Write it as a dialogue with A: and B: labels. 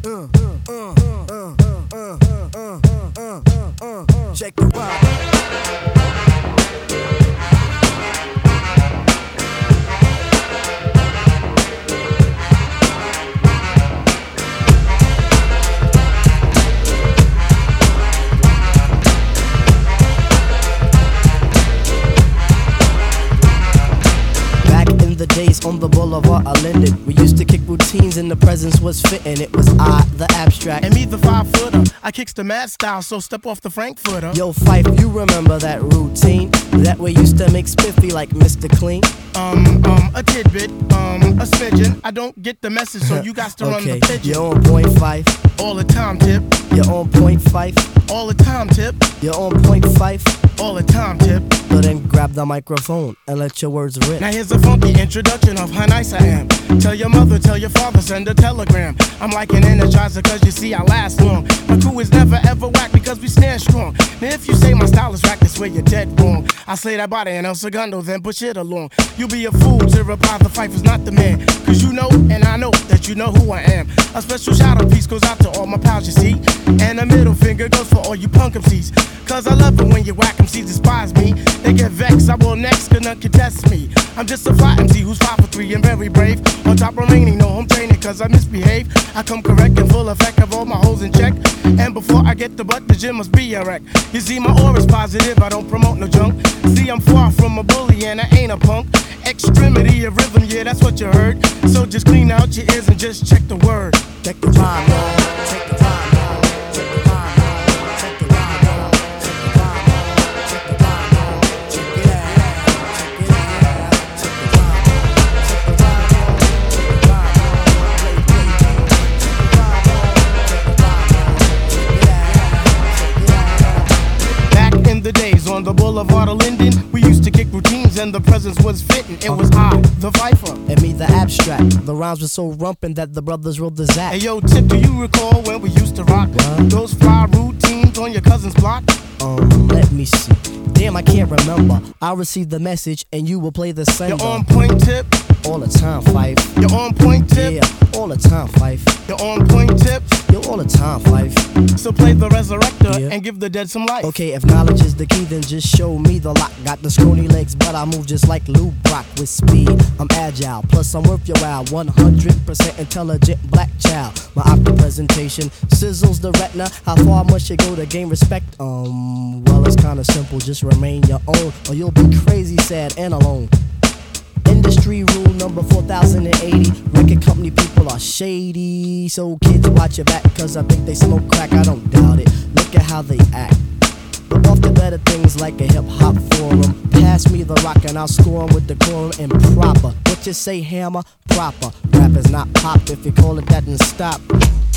A: Check the vibe. The days on the boulevard of Linden, we used to kick routines and the presence was fitting. It was I, the abstract,
B: and me, the 5-footer. I kicks the mad style, so step off the Frankfurter.
A: Yo, Fife, you remember that routine that we used to make spiffy like Mr. Clean?
B: A tidbit, a smidgen. I don't get the message, so you got to run the pigeon.
A: You're on point, Fife.
B: All the time, Tip.
A: You're on point, Fife.
B: All the time, Tip.
A: You're on point, Fife.
B: All the time, Tip.
A: So then grab the microphone and let your words rip.
B: Now here's a funky introduction of how nice I am. Tell your mother, tell your father, send a telegram. I'm like an energizer, cause you see I last long. My crew is never ever whack because we stand strong. Now if you say my style is whack, that's where you're dead wrong. I slay that body and El Segundo, then push it along. You'll be a fool to reply the Fife is not the man. Cause you know, and I know, that you know who I am. A special shout out piece goes out to all my pals, you see. And a middle finger goes for all you punk MCs. Cause I love it when you whack MCs despise me. They get vexed, I will next, cause none can test me. I'm just a fly MC who's 5 for 3 and very brave. On top remaining, no home training cause I misbehave. I come correct and full effect of all my hoes in check. And before I get the butt, the gym must be a wreck. You see my aura's positive, I don't promote no junk. See I'm far from a bully and I ain't a punk. Extremity of rhythm, yeah that's what you heard. So just clean out your ears and just check the word.
A: Check the vibe, y'all. Check the vibe, y'all. Check the vibe, y'all. Check the vibe, y'all. Check the vibe, y'all. Check the vibe, y'all. Check it out. Check it out. Check the vibe, y'all. Check the vibe, y'all. Check the vibe, y'all. Play beat. Check the vibe, y'all. Check the vibe, y'all. Check it out. Check it out.
B: Back in the days on the boulevard of Linden, we used to kick routines and the presence was fitting. It was I, the Viper.
A: And me, the abstract. The rhymes were so rumpin' that the brothers rolled the Zach.
B: Hey yo, Tip, do you recall when we used to rock those fly routines on your cousin's block?
A: Let me see. Damn, I can't remember. I'll receive the message and you will play the sender.
B: You're on point, Tip.
A: All the time, Fife.
B: You're on point, Tip.
A: Yeah, all the time, Fife.
B: You're on point, Tip.
A: You're all the time, Fife.
B: So play the resurrector and give the dead some life.
A: Okay, if knowledge is the key, then just show me the lock. Got the scrawny legs, but I move just like Lou Brock with speed. I'm agile, plus I'm worth your while. 100% intelligent black child. My optic presentation sizzles the retina. How far must you go to gain respect? Well, it's kinda simple. Just remain your own, or you'll be crazy, sad, and alone. Industry rule number 4080. Record company people are shady. So kids watch your back, cause I think they smoke crack. I don't doubt it. Look at how they act. But off to better things like a hip hop forum. Pass me the rock and I'll score 'em with the quorum and proper. What you say, hammer? Proper. Rap is not pop. If you call it that, then stop.